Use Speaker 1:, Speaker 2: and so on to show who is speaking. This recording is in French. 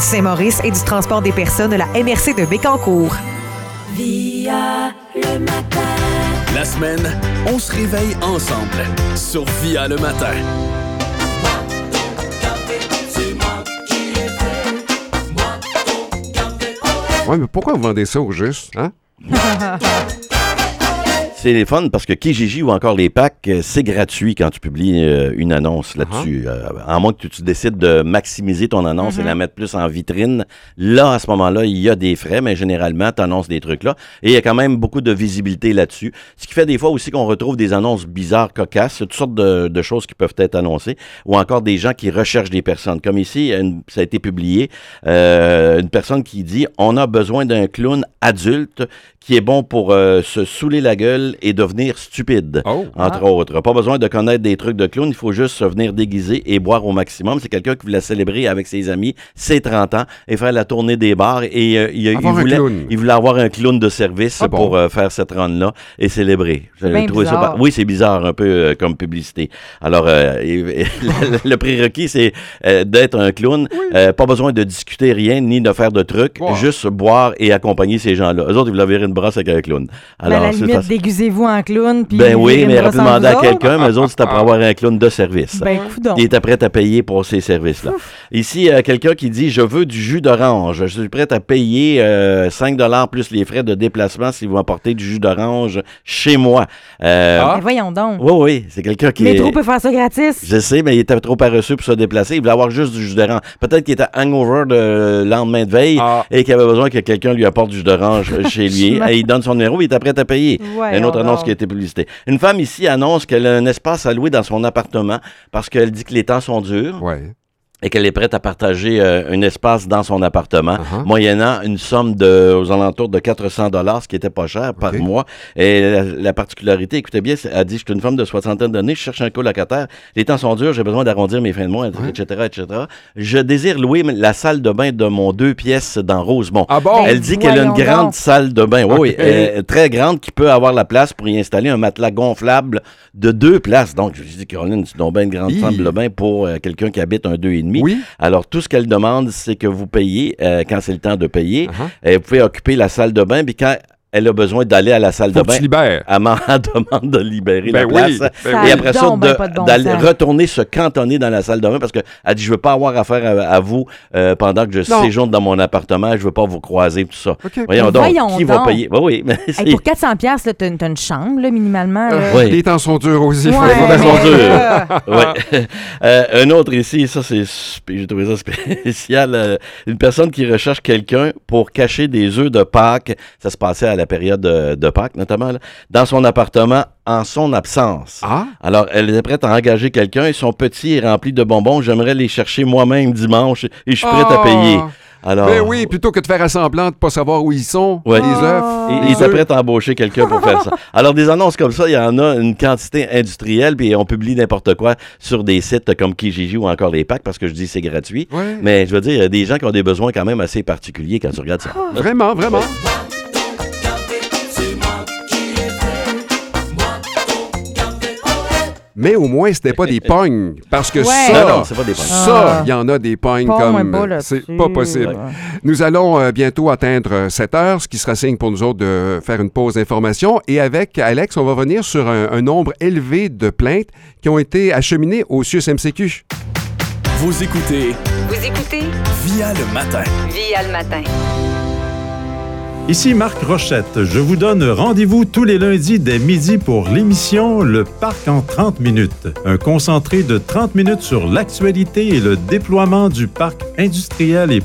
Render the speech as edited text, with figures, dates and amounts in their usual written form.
Speaker 1: Saint-Maurice et du transport des personnes de la MRC de Bécancour.
Speaker 2: Via le matin.
Speaker 3: La semaine, on se réveille ensemble sur Via le matin.
Speaker 4: Ouais, mais pourquoi vous vendez ça au juste, hein?
Speaker 5: C'est les fun parce que Kijiji ou encore les packs, c'est gratuit quand tu publies une annonce là-dessus. À moins que tu décides de maximiser ton annonce et la mettre plus en vitrine. Là, à ce moment-là, il y a des frais, mais généralement, tu annonces des trucs là. Et il y a quand même beaucoup de visibilité là-dessus. Ce qui fait des fois aussi qu'on retrouve des annonces bizarres, cocasses, toutes sortes de choses qui peuvent être annoncées, ou encore des gens qui recherchent des personnes. Comme ici, ça a été publié, une personne qui dit « On a besoin d'un clown adulte qui est bon pour se saouler la gueule et devenir stupide, entre autres. Pas besoin de connaître des trucs de clown, il faut juste se venir déguiser et boire au maximum. C'est quelqu'un qui voulait célébrer avec ses amis ses 30 ans et faire la tournée des bars et il voulait avoir un clown de service pour faire cette run-là et célébrer. Oui, c'est bizarre un peu comme publicité. Alors, le prérequis, c'est d'être un clown. Pas besoin de discuter rien ni de faire de trucs, juste boire et accompagner ces gens-là. Eux autres, ils voulaient virer une brosse avec un clown. Alors,
Speaker 6: à la limite, déguisez-vous en clown.
Speaker 5: Ben oui, mais rappelez demander à quelqu'un, mais eux autres, c'était pour avoir un clown de service.
Speaker 6: Ben, coudonc.
Speaker 5: Il était prêt à payer pour ces services-là. Ici, quelqu'un qui dit « Je veux du jus d'orange. Je suis prêt à payer 5 $ plus les frais de déplacement si vous apportez du jus d'orange chez moi. »
Speaker 6: Mais voyons donc.
Speaker 5: Oui, c'est quelqu'un qui...
Speaker 6: Métro peut faire ça gratis.
Speaker 5: Je sais, mais il était trop paresseux pour se déplacer. Il voulait avoir juste du jus d'orange. Peut-être qu'il était hangover le lendemain de veille et qu'il avait besoin que quelqu'un lui apporte du jus d'orange chez lui. Et il donne son numéro, il était prêt à payer. Une autre annonce qui a été publicité. Une femme ici annonce qu'elle a un espace à louer dans son appartement parce qu'elle dit que les temps sont durs. Et qu'elle est prête à partager un espace dans son appartement, moyennant une somme aux alentours de 400 $, ce qui était pas cher par mois. Et la particularité, écoutez bien, elle dit « Je suis une femme de 60 d'années, je cherche un colocataire. Les temps sont durs, j'ai besoin d'arrondir mes fins de mois, etc., etc. Je désire louer la salle de bain de mon 2 pièces dans Rosemont. » Elle dit qu'elle a une grande salle de bain, très grande, qui peut avoir la place pour y installer un matelas gonflable de 2 places. Donc, je lui dis, Caroline, c'est donc bien une grande salle de bain pour quelqu'un qui habite un 2,5. Oui. Alors, tout ce qu'elle demande, c'est que vous payez quand c'est le temps de payer. Vous pouvez occuper la salle de bain, puis quand elle a besoin d'aller à la salle de bain, elle demande de libérer la place. Et après ça, d'aller retourner se cantonner dans la salle de bain parce qu'elle dit, je veux pas avoir affaire à vous pendant que je séjourne dans mon appartement, je veux pas vous croiser, tout ça. Voyons donc, qui va payer? Oui, mais
Speaker 6: pour 400$, t'as une chambre, là, minimalement. Là.
Speaker 4: Les temps sont durs aussi.
Speaker 5: Les temps sont durs. Un autre ici, ça, j'ai trouvé ça spécial. Une personne qui recherche quelqu'un pour cacher des œufs de Pâques. Ça se passait à la période de Pâques, notamment, là, dans son appartement en son absence. Alors, elle est prête à engager quelqu'un et son petit est rempli de bonbons. J'aimerais les chercher moi-même dimanche et je suis prête à payer. Alors,
Speaker 4: ben oui, plutôt que de faire semblant de ne pas savoir où ils sont, les œufs.
Speaker 5: Il est prêt à embaucher quelqu'un pour faire ça. Alors, des annonces comme ça, il y en a une quantité industrielle, puis on publie n'importe quoi sur des sites comme Kijiji ou encore les packs, parce que je dis c'est gratuit. Mais je veux dire, il y a des gens qui ont des besoins quand même assez particuliers quand tu regardes ça.
Speaker 4: Vraiment, vraiment. Mais au moins, c'était pas des pognes. Parce que
Speaker 5: c'est pas des pognes.
Speaker 4: Ça, il y en a des pognes comme... C'est pas possible. Nous allons bientôt atteindre 7 heures, ce qui sera signe pour nous autres de faire une pause d'information. Et avec Alex, on va revenir sur un nombre élevé de plaintes qui ont été acheminées au CIUS-MCQ.
Speaker 3: Vous écoutez Via le matin.
Speaker 2: Via le matin.
Speaker 7: Ici Marc Rochette. Je vous donne rendez-vous tous les lundis dès midi pour l'émission Le Parc en 30 minutes. Un concentré de 30 minutes sur l'actualité et le déploiement du parc industriel et